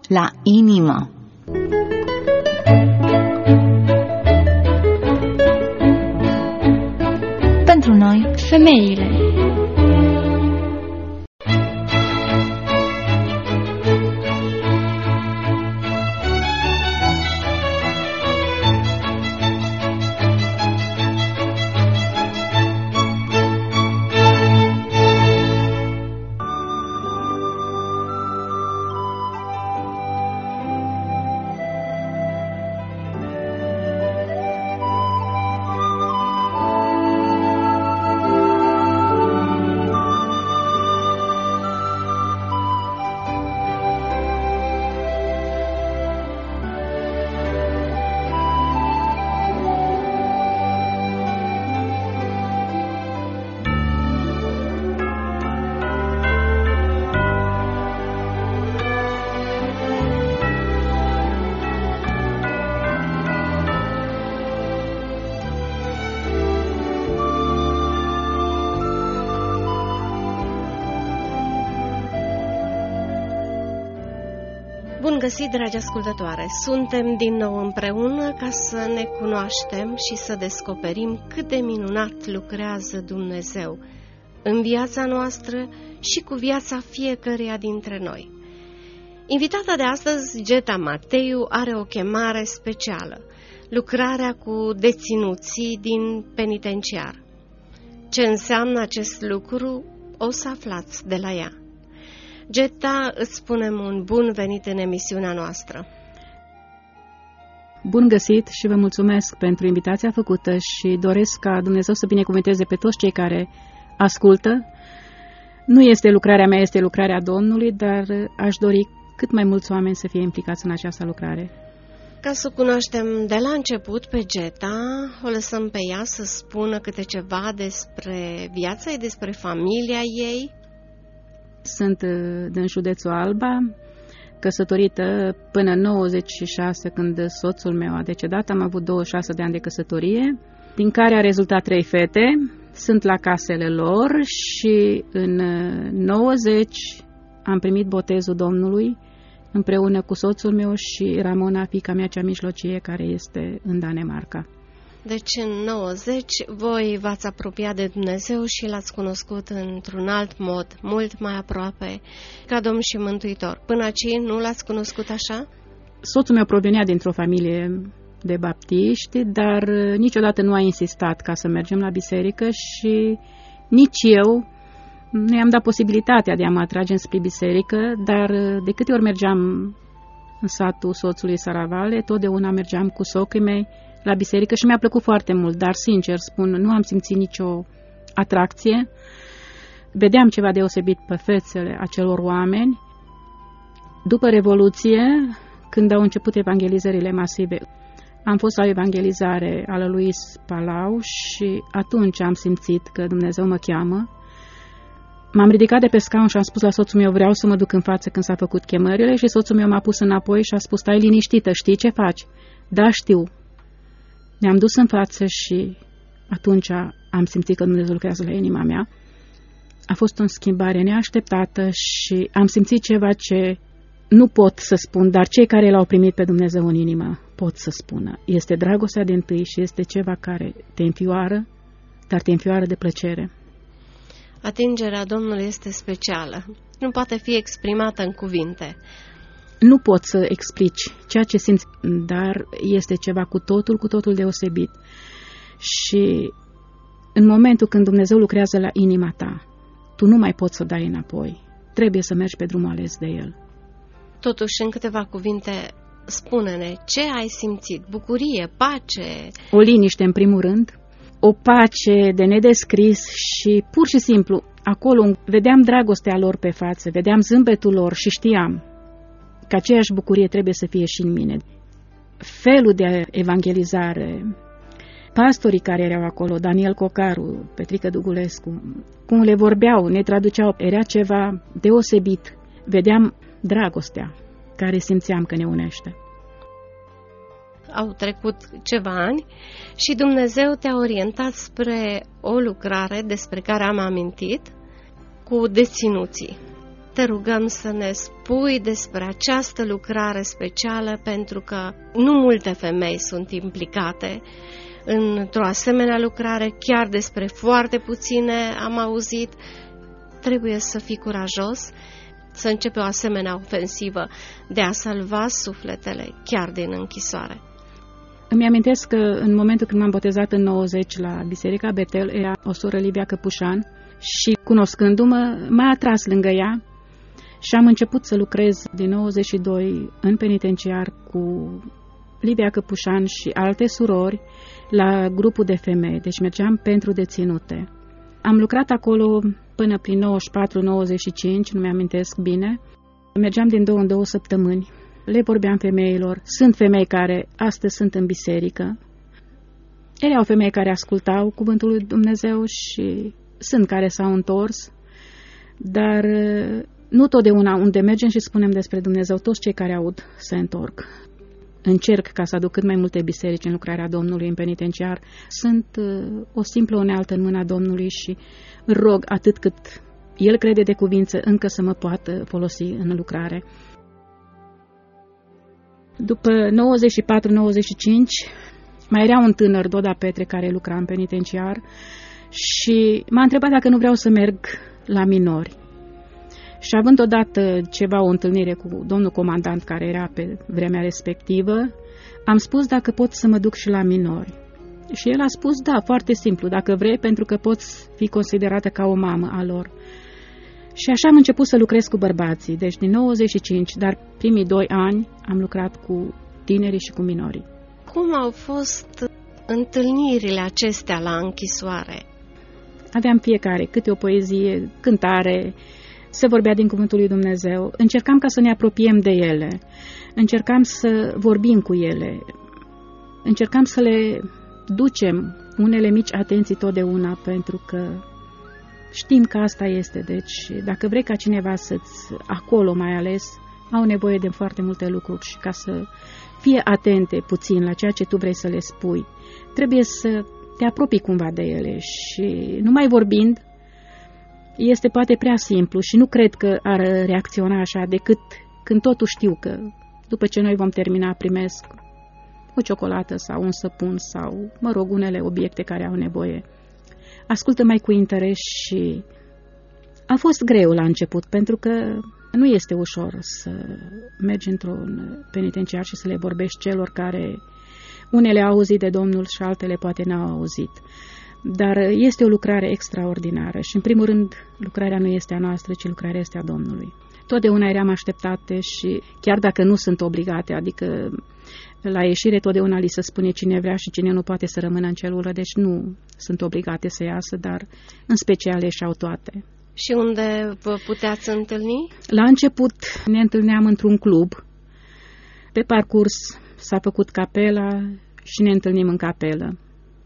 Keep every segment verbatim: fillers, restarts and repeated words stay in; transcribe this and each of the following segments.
la inimă. Pentru noi, femeile. Bun găsit, dragi ascultătoare! Suntem din nou împreună ca să ne cunoaștem și să descoperim cât de minunat lucrează Dumnezeu în viața noastră și cu viața fiecăreia dintre noi. Invitata de astăzi, Geta Mateiu, are o chemare specială, lucrarea cu deținuții din penitenciar. Ce înseamnă acest lucru o să aflați de la ea. Geta, îți spunem un bun venit în emisiunea noastră. Bun găsit și vă mulțumesc pentru invitația făcută și doresc ca Dumnezeu să binecuvânteze pe toți cei care ascultă. Nu este lucrarea mea, este lucrarea Domnului, dar aș dori cât mai mulți oameni să fie implicați în această lucrare. Ca să cunoaștem de la început pe Geta, o lăsăm pe ea să spună câte ceva despre viața ei, despre familia ei. Sunt din județul Alba, căsătorită până în nouăzeci și șase, când soțul meu a decedat. Am avut douăzeci și șase de ani de căsătorie, din care a rezultat trei fete. Sunt la casele lor și în nouăzeci am primit botezul Domnului împreună cu soțul meu și Ramona, fiica mea cea mijlocie, care este în Danemarca. Deci în nouăzeci voi v-ați apropiat de Dumnezeu și l-ați cunoscut într-un alt mod, mult mai aproape, ca Domn și Mântuitor. Până aici nu l-ați cunoscut așa? Soțul meu provenea dintr-o familie de baptiști, dar niciodată nu a insistat ca să mergem la biserică și nici eu nu i-am dat posibilitatea de a mă atrage spre biserică, dar de câte ori mergeam în satul soțului Saravale, totdeauna mergeam cu socrii mei la biserică și mi-a plăcut foarte mult, dar sincer spun, nu am simțit nicio atracție. Vedeam ceva deosebit pe fețele acelor oameni. După Revoluție, când au început evangelizările masive, am fost la o evangelizare a lui Luis Palau și atunci am simțit că Dumnezeu mă cheamă. M-am ridicat de pe scaun și am spus la soțul meu, vreau să mă duc în față când s-a făcut chemările, și soțul meu m-a pus înapoi și a spus, stai liniștită, știi ce faci? Da, știu. Ne-am dus în față și atunci am simțit că Dumnezeu lucrează la inima mea. A fost o schimbare neașteptată și am simțit ceva ce nu pot să spun, dar cei care l-au primit pe Dumnezeu în inimă pot să spună. Este dragostea de întâi și este ceva care te înfioară, dar te înfioară de plăcere. Atingerea Domnului este specială. Nu poate fi exprimată în cuvinte. Nu poți să explici ceea ce simți, dar este ceva cu totul, cu totul deosebit. Și în momentul când Dumnezeu lucrează la inima ta, tu nu mai poți să dai înapoi. Trebuie să mergi pe drumul ales de El. Totuși, în câteva cuvinte, spune-ne ce ai simțit. Bucurie, pace? O liniște, în primul rând. O pace de nedescris și pur și simplu, acolo vedeam dragostea lor pe față, vedeam zâmbetul lor și știam că aceeași bucurie trebuie să fie și în mine. Felul de evangelizare, pastorii care erau acolo, Daniel Cocaru, Petrică Dugulescu, cum le vorbeau, ne traduceau, era ceva deosebit. Vedeam dragostea care simțeam că ne unește. Au trecut ceva ani și Dumnezeu te-a orientat spre o lucrare despre care am amintit, cu deținuții. te rugăm să ne spui despre această lucrare specială, pentru că nu multe femei sunt implicate într-o asemenea lucrare, chiar despre foarte puține am auzit. Trebuie să fii curajos, să începe o asemenea ofensivă de a salva sufletele chiar din închisoare. Îmi amintesc că în momentul când m-am botezat în nouăzeci la Biserica Betel, era o soră Livia Căpușan și cunoscându-mă, m-a atras lângă ea și am început să lucrez din nouăzeci și doi în penitenciar cu Livia Căpușan și alte surori la grupul de femei, deci mergeam pentru deținute. Am lucrat acolo până prin nouăzeci și patru nouăzeci și cinci, nu mi-amintesc bine. Mergeam din două în două săptămâni, le vorbeam femeilor. Sunt femei care astăzi sunt în biserică. Erau femei care ascultau cuvântul lui Dumnezeu și sunt care s-au întors, dar nu totdeauna unde mergem și spunem despre Dumnezeu, toți cei care aud se întorc. Încerc ca să aduc cât mai multe biserici în lucrarea Domnului în penitenciar. Sunt o simplă unealtă în mâna Domnului și rog atât cât El crede de cuvință încă să mă poată folosi în lucrare. După nouăzeci și patru nouăzeci și cinci mai era un tânăr, Doda Petre, care lucra în penitenciar și m-a întrebat dacă nu vreau să merg la minori. Și având odată ceva, o întâlnire cu domnul comandant care era pe vremea respectivă, am spus dacă pot să mă duc și la minori. Și el a spus da, foarte simplu, dacă vrei, pentru că poți fi considerată ca o mamă a lor. Și așa am început să lucrez cu bărbații, deci din nouăzeci și cinci, dar primii doi ani am lucrat cu tinerii și cu minorii. Cum au fost întâlnirile acestea la închisoare? Aveam fiecare câte o poezie, cântare, se vorbea din cuvântul lui Dumnezeu. Încercam ca să ne apropiem de ele, încercam să vorbim cu ele, încercam să le ducem unele mici atenții totdeauna, pentru că știm că asta este. Deci dacă vrei ca cineva să-ți, acolo mai ales, au nevoie de foarte multe lucruri și ca să fie atente puțin la ceea ce tu vrei să le spui, trebuie să te apropii cumva de ele și numai vorbind este poate prea simplu și nu cred că ar reacționa așa, decât când totul știu că după ce noi vom termina primesc o ciocolată sau un săpun sau, mă rog, unele obiecte care au nevoie. Ascultă mai cu interes și a fost greu la început, pentru că nu este ușor să mergi într-un penitenciar și să le vorbești celor care unele au auzit de Domnul și altele poate n-au auzit. Dar este o lucrare extraordinară și, în primul rând, lucrarea nu este a noastră, ci lucrarea este a Domnului. Totdeauna eram așteptate și chiar dacă nu sunt obligate, adică la ieșire totdeauna li se spune cine vrea și cine nu poate să rămână în celulă, deci nu sunt obligate să iasă, dar în special ieșeau toate. Și unde vă puteați întâlni? La început ne întâlneam într-un club. Pe parcurs s-a făcut capela și ne întâlnim în capelă.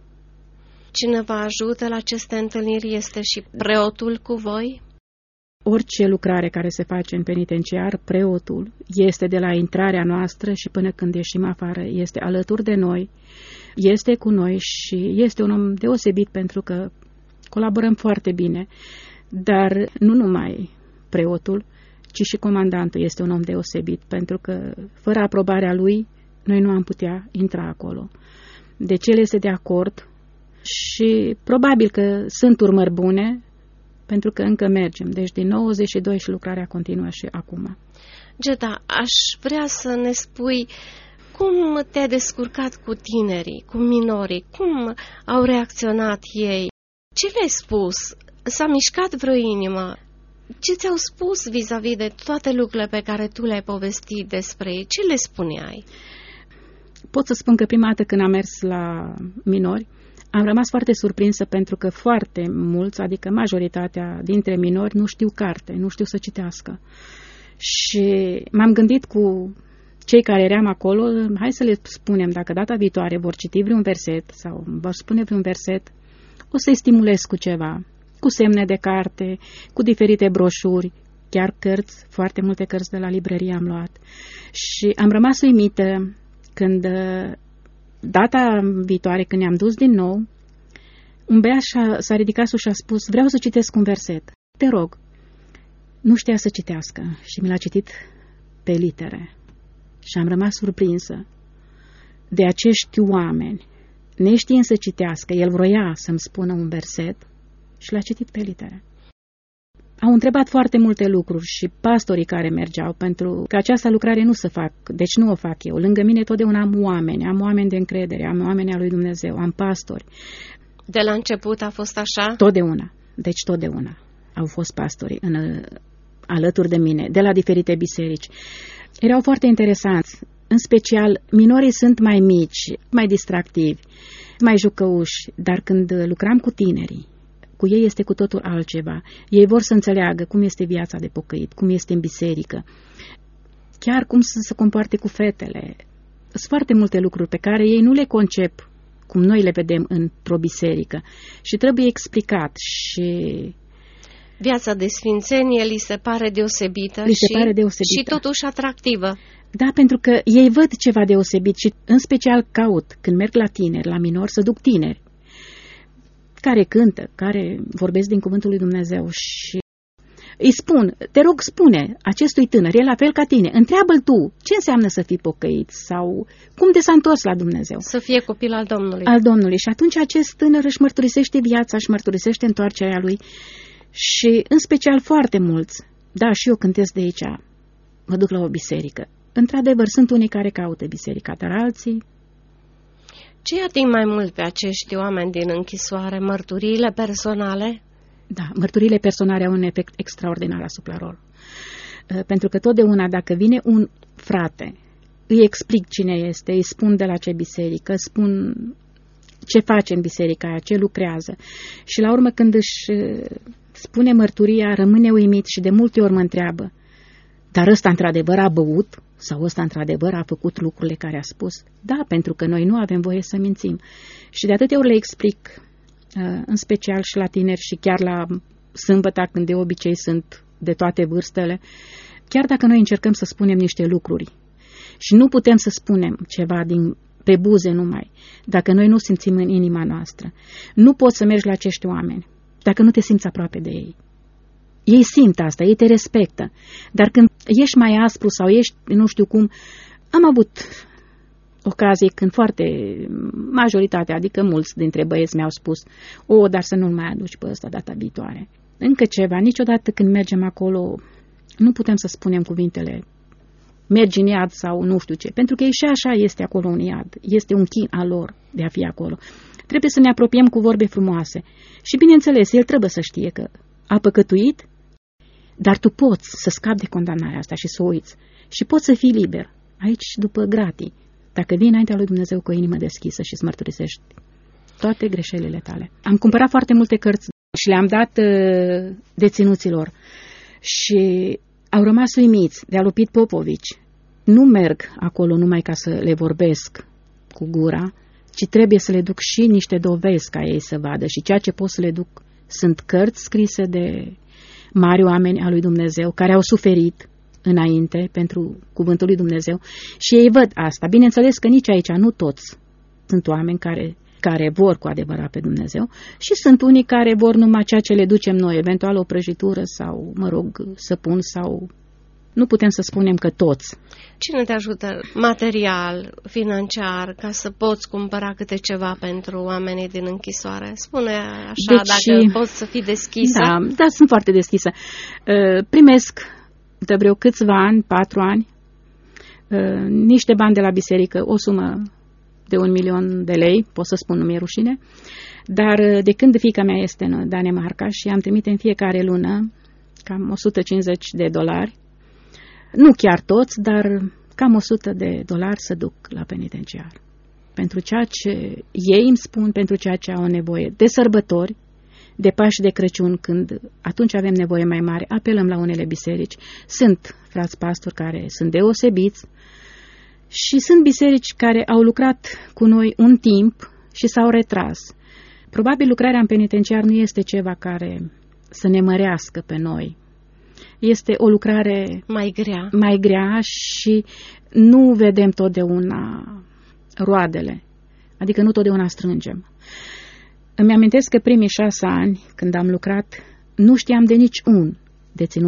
Cine vă ajută la aceste întâlniri este și preotul cu voi? Orice lucrare care se face în penitenciar, preotul este de la intrarea noastră și până când ieșim afară, este alături de noi, este cu noi și este un om deosebit pentru că colaborăm foarte bine. Dar nu numai preotul, ci și comandantul este un om deosebit, pentru că fără aprobarea lui, noi nu am putea intra acolo. Deci el este de acord și probabil că sunt urmări bune, pentru că încă mergem. Deci din nouăzeci și doi și lucrarea continuă și acum. Geta, aș vrea să ne spui cum te-ai descurcat cu tinerii, cu minorii, cum au reacționat ei, ce le-ai spus? S-a mișcat vreo inimă? Ce ți-au spus vis-a-vis de toate lucrurile pe care tu le-ai povestit despre ei? Ce le spuneai? Pot să spun că prima dată când am mers la minori, am rămas foarte surprinsă pentru că foarte mulți, adică majoritatea dintre minori, nu știu carte, nu știu să citească. Și m-am gândit cu cei care eram acolo, hai să le spunem, dacă data viitoare vor citi vreun verset sau vor spune vreun verset, o să-i stimulez cu ceva, cu semne de carte, cu diferite broșuri, chiar cărți, foarte multe cărți de la librărie am luat. Și am rămas uimită când data viitoare, când ne-am dus din nou, un băiat s-a ridicat sus și a spus, vreau să citesc un verset, te rog. nu știa să citească și mi l-a citit pe litere. Și am rămas surprinsă de acești oameni, neștiind să citească, el vroia să-mi spună un verset și l-a citit pe litere. Au întrebat foarte multe lucruri și pastorii care mergeau, pentru că această lucrare nu se fac, deci nu o fac eu. Lângă mine totdeauna am oameni, am oameni de încredere, am oameni al lui Dumnezeu, am pastori. De la început a fost așa? Totdeauna, deci totdeauna au fost pastori în, alături de mine, de la diferite biserici. Erau foarte interesanți, în special minorii sunt mai mici, mai distractivi, mai jucăuși, dar când lucram cu tinerii, cu ei este cu totul altceva. Ei vor să înțeleagă cum este viața de pocăit, cum este în biserică, chiar cum să se comporte cu fetele. Sunt foarte multe lucruri pe care ei nu le concep cum noi le vedem într-o biserică și trebuie explicat. Și viața de sfințenie li se pare deosebită, li se și, pare deosebită și totuși atractivă. Da, pentru că ei văd ceva deosebit și în special caut, când merg la tineri, la minori, să duc tineri care cântă, care vorbesc din cuvântul lui Dumnezeu și îi spun, te rog, spune acestui tânăr, e la fel ca tine, întreabă-l tu ce înseamnă să fii pocăit sau cum te s-a întors la Dumnezeu. Să fie copil al Domnului. Al Domnului. Și atunci acest tânăr își mărturisește viața, își mărturisește întoarcerea lui și în special foarte mulți, da, și eu cântesc de aici, mă duc la o biserică. Într-adevăr, sunt unii care caută biserica, dar alții... Ce îi ating mai mult pe acești oameni din închisoare? Mărturiile personale? Da, mărturiile personale au un efect extraordinar asupra lor. Pentru că totdeauna dacă vine un frate, îi explic cine este, îi spun de la ce biserică, spun ce face în biserica aia, ce lucrează. Și la urmă când își spune mărturia, rămâne uimit și de multe ori mă întreabă, dar ăsta într-adevăr a băut? Sau ăsta într-adevăr a făcut lucrurile care a spus? Da, pentru că noi nu avem voie să mințim. Și de atâtea ori le explic, în special și la tineri și chiar la sâmbătă, când de obicei sunt de toate vârstele, chiar dacă noi încercăm să spunem niște lucruri și nu putem să spunem ceva din, pe buze numai, dacă noi nu simțim în inima noastră, nu poți să mergi la acești oameni dacă nu te simți aproape de ei. Ei simt asta, ei te respectă, dar când ești mai aspru sau ești, nu știu cum, am avut ocazie când foarte majoritatea, adică mulți dintre băieți mi-au spus, o, dar să nu-l mai aduci pe ăsta data viitoare. Încă ceva, niciodată când mergem acolo, nu putem să spunem cuvintele, mergi în iad sau nu știu ce, pentru că și așa este acolo un iad, este un chin al lor de a fi acolo. Trebuie să ne apropiem cu vorbe frumoase și bineînțeles, el trebuie să știe că a păcătuit, dar tu poți să scapi de condamnarea asta și să o uiți. Și poți să fii liber, aici după gratii, dacă vii înaintea lui Dumnezeu cu o inimă deschisă și îți mărturisești toate greșelile tale. Am cumpărat foarte multe cărți și le-am dat uh, deținuților și au rămas uimiți de Alupit Popovici. Nu merg acolo numai ca să le vorbesc cu gura, ci trebuie să le duc și niște dovezi ca ei să vadă și ceea ce pot să le duc sunt cărți scrise de mari oameni al lui Dumnezeu care au suferit înainte pentru cuvântul lui Dumnezeu și ei văd asta. Bineînțeles că nici aici nu toți sunt oameni care, care vor cu adevărat pe Dumnezeu și sunt unii care vor numai ceea ce le ducem noi, eventual o prăjitură sau, mă rog, săpun sau... Nu putem să spunem că toți. Cine te ajută material, financiar, ca să poți cumpăra câte ceva pentru oamenii din închisoare? Spune așa, deci, dacă poți să fii deschisă. Da, da, sunt foarte deschisă. Primesc de vreo câțiva ani, patru ani, niște bani de la biserică, o sumă de un milion de lei, pot să spun, nu mi-e rușine, dar de când fiica mea este în Danemarca și am trimite în fiecare lună cam o sută cincizeci de dolari, nu chiar toți, dar cam o sută de dolari să duc la penitenciar. Pentru ceea ce ei îmi spun, pentru ceea ce au nevoie de sărbători, de Paști de Crăciun, când atunci avem nevoie mai mare, apelăm la unele biserici. Sunt frați pastori care sunt deosebiți și sunt biserici care au lucrat cu noi un timp și s-au retras. Probabil lucrarea în penitenciar nu este ceva care să ne mărească pe noi. Este o lucrare mai grea. mai grea și nu vedem totdeauna roadele, adică nu totdeauna strângem. Îmi amintesc că primii șase ani, când am lucrat, nu știam de nici un deținut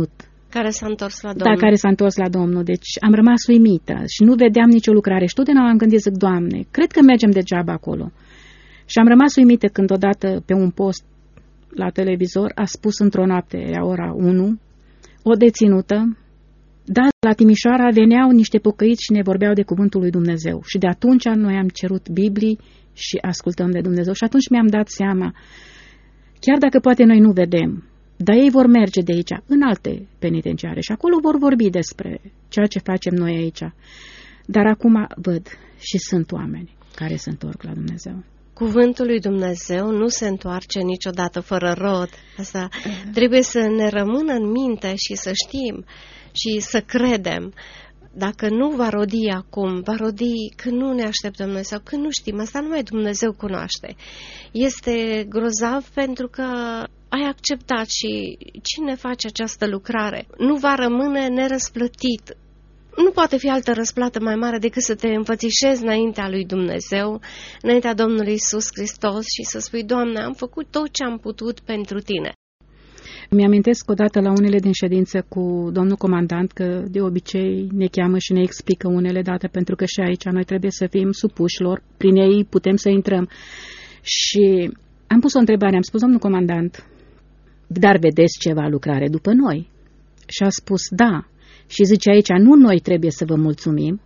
Care s-a întors la Domnul. Da, care s-a întors la Domnul. Deci am rămas uimită și nu vedeam nicio lucrare. Și totdeauna am gândit, zic, Doamne, cred că mergem degeaba acolo. Și am rămas uimită când odată pe un post la televizor a spus într-o noapte, la ora unu, o deținută, da, la Timișoara veneau niște pocăiți și ne vorbeau de cuvântul lui Dumnezeu. Și de atunci noi am cerut Biblii și ascultăm de Dumnezeu. Și atunci mi-am dat seama, chiar dacă poate noi nu vedem, dar ei vor merge de aici în alte penitenciare și acolo vor vorbi despre ceea ce facem noi aici. Dar acum văd și sunt oameni care se întorc la Dumnezeu. Cuvântul lui Dumnezeu nu se întoarce niciodată fără rod. Asta trebuie să ne rămână în minte și să știm și să credem. Dacă nu va rodi acum, va rodi când nu ne așteptăm noi sau când nu știm. Asta numai Dumnezeu cunoaște. Este grozav pentru că ai acceptat și cine face această lucrare nu va rămâne nerăsplătit. Nu poate fi altă răsplată mai mare decât să te înfățișezi înaintea lui Dumnezeu, înaintea Domnului Iisus Hristos și să spui, Doamne, am făcut tot ce am putut pentru Tine. Mi-amintesc odată la unele din ședințe cu domnul comandant că de obicei ne cheamă și ne explică unele date, pentru că și aici noi trebuie să fim supuși lor, prin ei putem să intrăm. Și am pus o întrebare, am spus, domnul comandant, dar vedeți ceva lucrare după noi? Și a spus, da. Și zice, aici nu noi trebuie să vă mulțumim,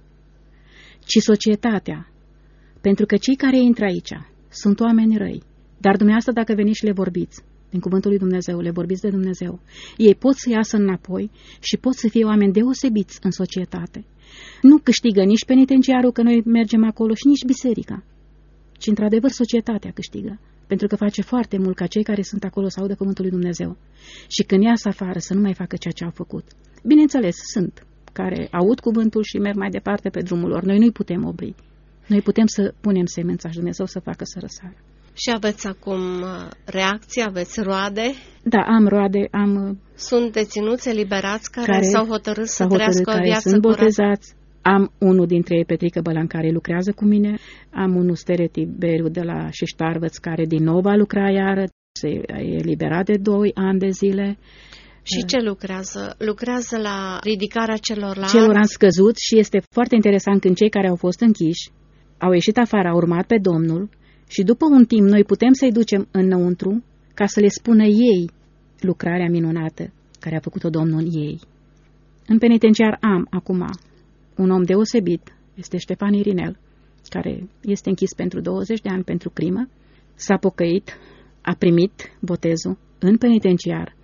ci societatea. Pentru că cei care intră aici sunt oameni răi. Dar dumneavoastră, dacă veniți și le vorbiți din cuvântul lui Dumnezeu, le vorbiți de Dumnezeu, ei pot să iasă înapoi și pot să fie oameni deosebiți în societate. Nu câștigă nici penitenciarul că noi mergem acolo și nici biserica, ci într-adevăr societatea câștigă. Pentru că face foarte mult ca cei care sunt acolo să audă cuvântul lui Dumnezeu. Și când iasă afară să nu mai facă ceea ce au făcut. Bineînțeles, sunt care aud cuvântul și merg mai departe pe drumul lor. Noi nu-i putem opri. Noi putem să punem semința și Dumnezeu să facă să răsară. Și aveți acum reacții, aveți roade? Da, am roade, am... Sunt deținuți, eliberați, care, care s-au hotărât să hotărât, trăiască o viață sunt curată? botezați. Am unul dintre ei, Petrică Bălan, care lucrează cu mine. Am unul, Stere Tiberiu, de la Șiștarvăț, care din nou va lucra iară. Se e eliberat de doi ani de zile. Și ce lucrează? Lucrează la ridicarea celorlalți? Celor am scăzut și este foarte interesant când cei care au fost închiși au ieșit afară, au urmat pe Domnul și după un timp noi putem să-i ducem înăuntru ca să le spună ei lucrarea minunată care a făcut-o Domnul în ei. În penitenciar am acum un om deosebit, este Ștefan Irinel, care este închis pentru douăzeci de ani pentru crimă, s-a pocăit, a primit botezul în penitenciar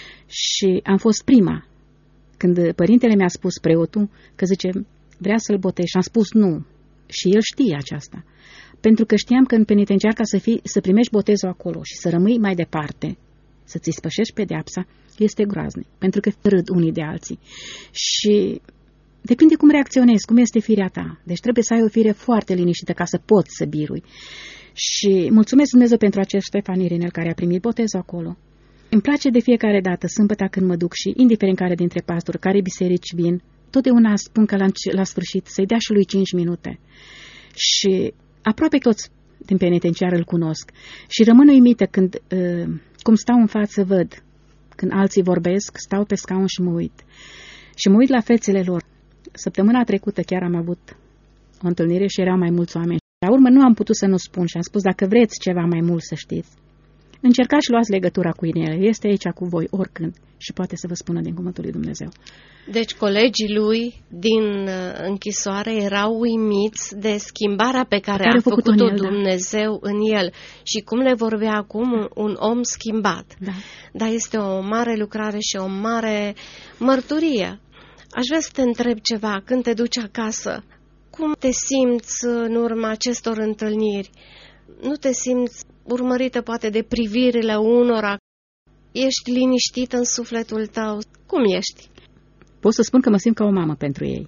și am fost prima. Când părintele mi-a spus, preotul, că zice, vrea să-l botez și am spus nu. Și el știe aceasta. Pentru că știam că în penitenciar, ca să, fii, să primești botezul acolo și să rămâi mai departe, să-ți spășești pedeapsa, este groaznic. Pentru că râd unii de alții. Și depinde cum reacționezi, cum este firea ta. Deci trebuie să ai o fire foarte liniștită ca să poți să birui. Și mulțumesc Dumnezeu pentru acest Ștefan Irinel care a primit botezul acolo. Îmi place de fiecare dată, sâmbătă când mă duc și, indiferent care dintre pastori, care biserici vin, totdeauna spun că la, la sfârșit să-i dea și lui cinci minute. Și aproape toți din penitenciar îl cunosc. Și rămân uimită când, uh, cum stau în față, văd. Când alții vorbesc, stau pe scaun și mă uit. Și mă uit la fețele lor. Săptămâna trecută chiar am avut o întâlnire și erau mai mulți oameni. La urmă nu am putut să nu spun și am spus, dacă vreți ceva mai mult să știți, încercați și luați legătura cu el. Este aici cu voi oricând și poate să vă spună din cuvântul lui Dumnezeu. Deci colegii lui din închisoare erau uimiți de schimbarea pe care, care a făcut-o, făcut el, Dumnezeu da. în el și cum le vorbea acum un om schimbat. Da. Dar este o mare lucrare și o mare mărturie. Aș vrea să te întreb ceva, când te duci acasă, cum te simți în urma acestor întâlniri? Nu te simți urmărită poate de privirile unora? Ești liniștită în sufletul tău? Cum ești? Pot să spun că mă simt ca o mamă pentru ei.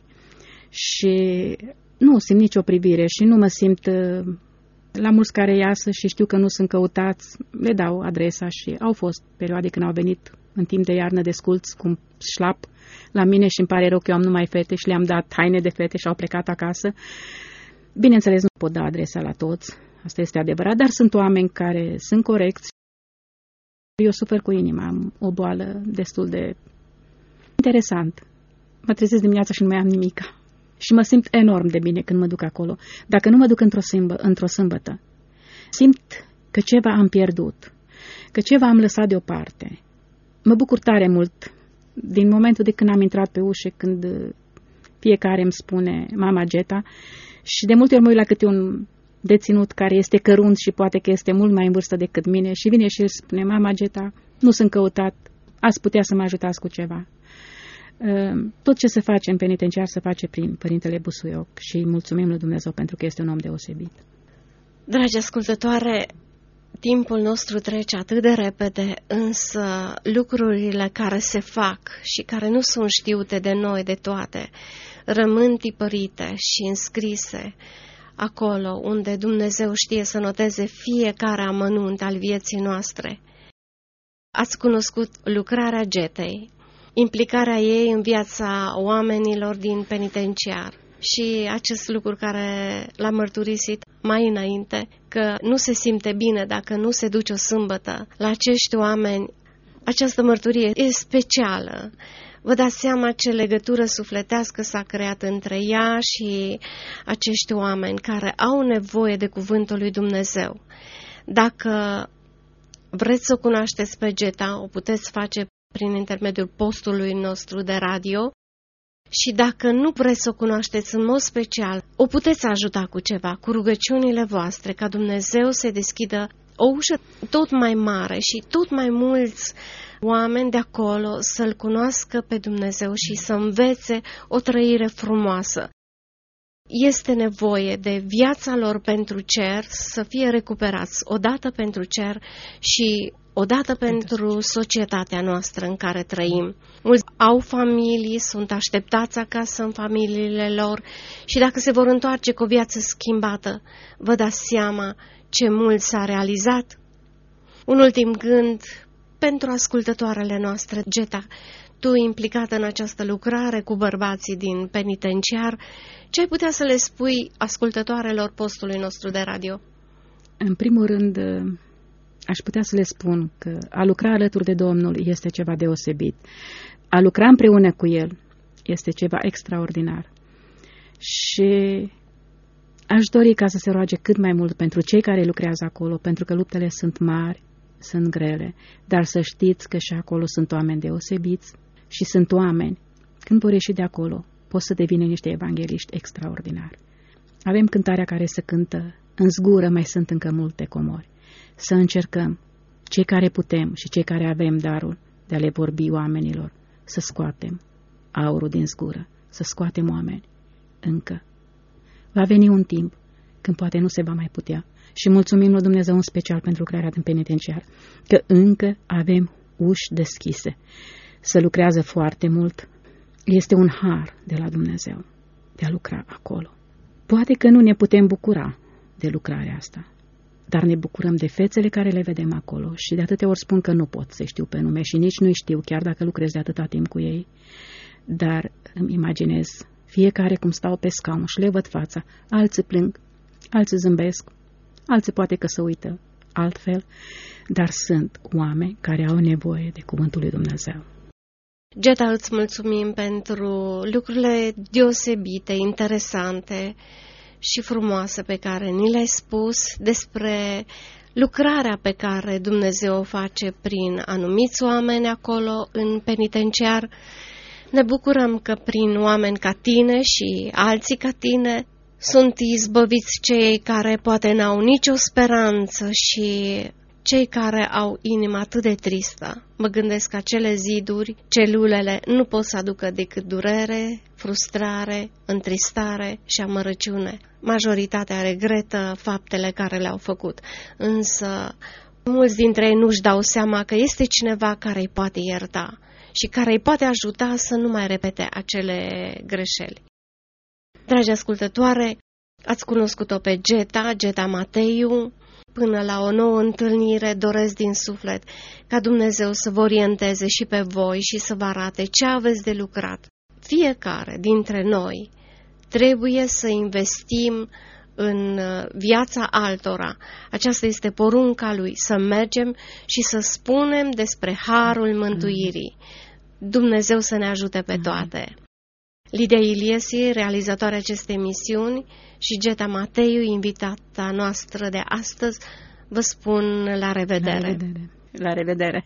Și nu simt nicio privire și nu mă simt... La mulți care iasă și știu că nu sunt căutați, le dau adresa și au fost perioade când au venit în timp de iarnă desculți cu un șlap la mine și îmi pare rău că eu am numai fete și le-am dat haine de fete și au plecat acasă. Bineînțeles, nu pot da adresa la toți, asta este adevărat, dar sunt oameni care sunt corecți. Eu sufer cu inima, am o boală destul de... interesant. Mă trezesc dimineața și nu mai am nimica. Și mă simt enorm de bine când mă duc acolo. Dacă nu mă duc într-o, sâmbă, într-o sâmbătă, simt că ceva am pierdut, că ceva am lăsat deoparte. Mă bucur tare mult din momentul de când am intrat pe ușă, când fiecare îmi spune mama Geta, și de multe ori mă uit la câte un deținut care este cărunt și poate că este mult mai în vârstă decât mine și vine și îl spune, mama Geta, nu sunt căutat, ați putea să mă ajutați cu ceva. Tot ce se face în penitenciar se face prin Părintele Busuioc și îi mulțumim lui Dumnezeu pentru că este un om deosebit. Dragi ascultătoare, timpul nostru trece atât de repede, însă lucrurile care se fac și care nu sunt știute de noi de toate, rămân tipărite și înscrise acolo unde Dumnezeu știe să noteze fiecare amănunt al vieții noastre. Ați cunoscut lucrarea Getei, implicarea ei în viața oamenilor din penitenciar și acest lucru care l-a mărturisit mai înainte, că nu se simte bine dacă nu se duce o sâmbătă la acești oameni. Această mărturie e specială. Vă dați seama ce legătură sufletească s-a creat între ea și acești oameni care au nevoie de cuvântul lui Dumnezeu. Dacă vreți să o cunoașteți pe Geta, o puteți face prin intermediul postului nostru de radio și dacă nu vreți să o cunoașteți în mod special, o puteți ajuta cu ceva, cu rugăciunile voastre, ca Dumnezeu să deschidă o ușă tot mai mare și tot mai mulți oameni de acolo să-L cunoască pe Dumnezeu și să învețe o trăire frumoasă. Este nevoie de viața lor pentru cer să fie recuperați odată pentru cer și odată pentru societatea noastră în care trăim. Mulți au familii, sunt așteptați acasă în familiile lor și dacă se vor întoarce cu o viață schimbată, vă dați seama ce mult s-a realizat. Un ultim gând pentru ascultătoarele noastre, Geta, tu implicată în această lucrare cu bărbații din penitenciar, ce ai putea să le spui ascultătoarelor postului nostru de radio? În primul rând, aș putea să le spun că a lucra alături de Domnul este ceva deosebit. A lucra împreună cu El este ceva extraordinar. Și aș dori ca să se roage cât mai mult pentru cei care lucrează acolo, pentru că luptele sunt mari, sunt grele, dar să știți că și acolo sunt oameni deosebiți și sunt oameni, când vor ieși de acolo, pot să devină niște evangeliști extraordinari. Avem cântarea care se cântă, în zgură mai sunt încă multe comori. Să încercăm, cei care putem și cei care avem darul de a le vorbi oamenilor, să scoatem aurul din zgură, să scoatem oameni. Încă. Va veni un timp când poate nu se va mai putea. Și mulțumim lui Dumnezeu în special pentru lucrarea din penitenciar, că încă avem uși deschise. Se lucrează foarte mult. Este un har de la Dumnezeu de a lucra acolo. Poate că nu ne putem bucura de lucrarea asta, dar ne bucurăm de fețele care le vedem acolo și de atâtea ori spun că nu pot să știu pe nume și nici nu știu, chiar dacă lucrez de atâta timp cu ei, dar îmi imaginez fiecare cum stau pe scaun și le văd fața, alții plâng, alții zâmbesc, alții poate că se uită altfel, dar sunt oameni care au nevoie de cuvântul lui Dumnezeu. Geta, îți mulțumim pentru lucrurile deosebite, interesante și frumoase pe care ni le-ai spus despre lucrarea pe care Dumnezeu o face prin anumiți oameni acolo în penitenciar. Ne bucurăm că prin oameni ca tine și alții ca tine sunt izbăviți cei care poate n-au nicio speranță și cei care au inima atât de tristă. Mă gândesc că acele ziduri, celulele, nu pot să aducă decât durere, frustrare, întristare și amărăciune. Majoritatea regretă faptele care le-au făcut, însă mulți dintre ei nu-și dau seama că este cineva care îi poate ierta și care îi poate ajuta să nu mai repete acele greșeli. Dragi ascultătoare, ați cunoscut-o pe Geta, Geta Mateiu. Până la o nouă întâlnire doresc din suflet ca Dumnezeu să vă orienteze și pe voi și să vă arate ce aveți de lucrat. Fiecare dintre noi trebuie să investim în viața altora. Aceasta este porunca Lui, să mergem și să spunem despre harul mântuirii. Dumnezeu să ne ajute pe toate. Lidia Iliesi, realizatoarea acestei emisiuni, și Geta Mateiu, invitata noastră de astăzi, vă spun la revedere. La revedere. La revedere.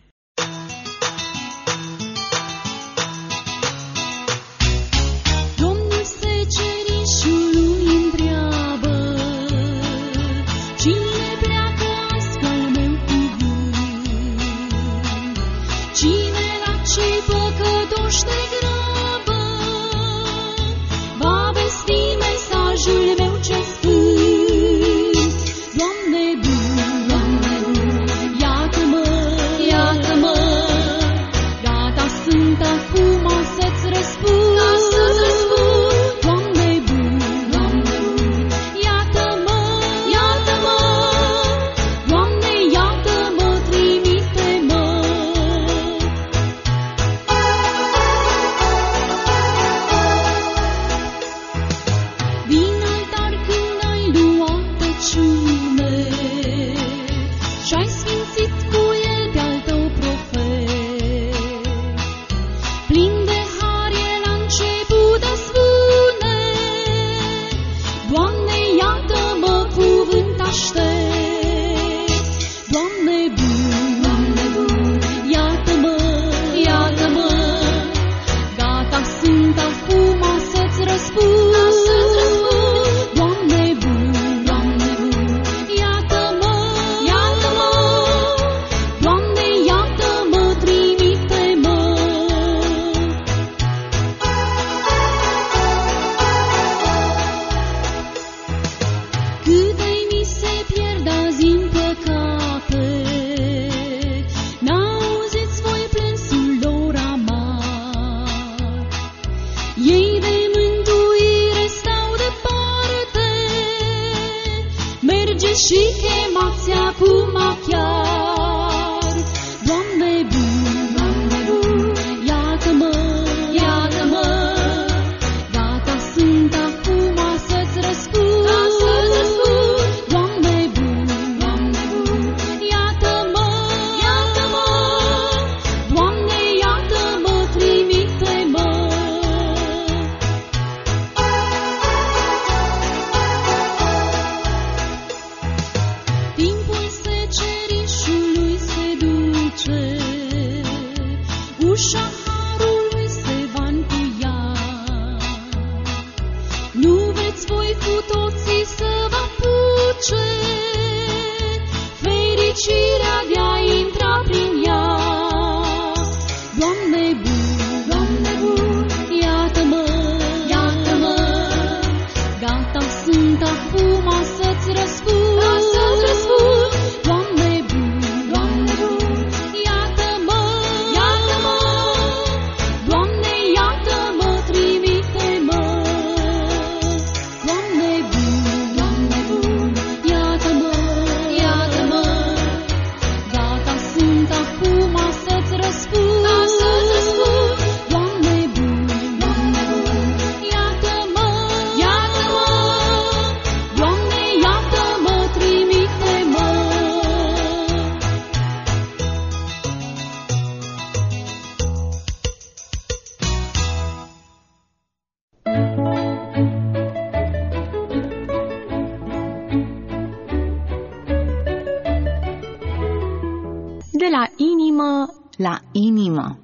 De la inimă la inimă.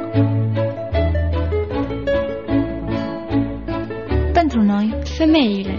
Pentru noi, femeile.